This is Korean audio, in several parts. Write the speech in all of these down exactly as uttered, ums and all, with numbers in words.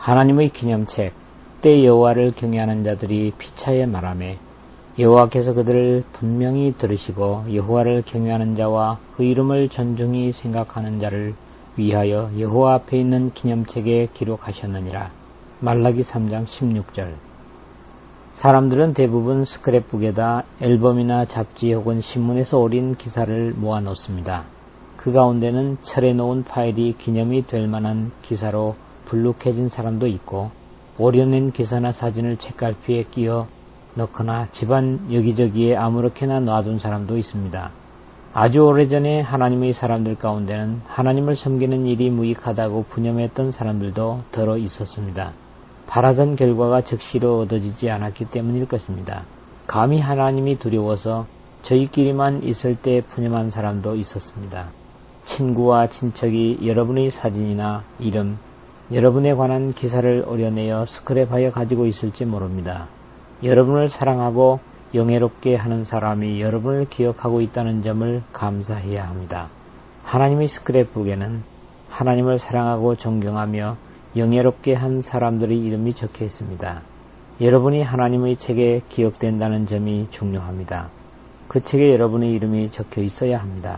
하나님의 기념책 때 여호와를 경외하는 자들이 피차에 말하매 여호와께서 그들을 분명히 들으시고 여호와를 경외하는 자와 그 이름을 존중히 생각하는 자를 위하여 여호와 앞에 있는 기념책에 기록하셨느니라. 말라기 삼 장 십육 절. 사람들은 대부분 스크랩북에다 앨범이나 잡지 혹은 신문에서 오린 기사를 모아놓습니다. 그 가운데는 철해놓은 파일이 기념이 될 만한 기사로 불룩해진 사람도 있고 오려낸 기사나 사진을 책갈피에 끼워 넣거나 집안 여기저기에 아무렇게나 놔둔 사람도 있습니다. 아주 오래전에 하나님의 사람들 가운데는 하나님을 섬기는 일이 무익하다고 분념했던 사람들도 더러 있었습니다. 바라던 결과가 적시로 얻어지지 않았기 때문일 것입니다. 감히 하나님이 두려워서 저희끼리만 있을 때 분념한 사람도 있었습니다. 친구와 친척이 여러분의 사진이나 이름, 여러분에 관한 기사를 오려내어 스크랩하여 가지고 있을지 모릅니다. 여러분을 사랑하고 영예롭게 하는 사람이 여러분을 기억하고 있다는 점을 감사해야 합니다. 하나님의 스크랩북에는 하나님을 사랑하고 존경하며 영예롭게 한 사람들의 이름이 적혀 있습니다. 여러분이 하나님의 책에 기억된다는 점이 중요합니다. 그 책에 여러분의 이름이 적혀 있어야 합니다.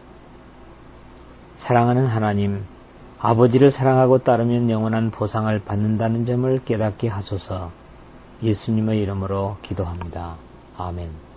사랑하는 하나님, 아버지를 사랑하고 따르면 영원한 보상을 받는다는 점을 깨닫게 하소서. 예수님의 이름으로 기도합니다. 아멘.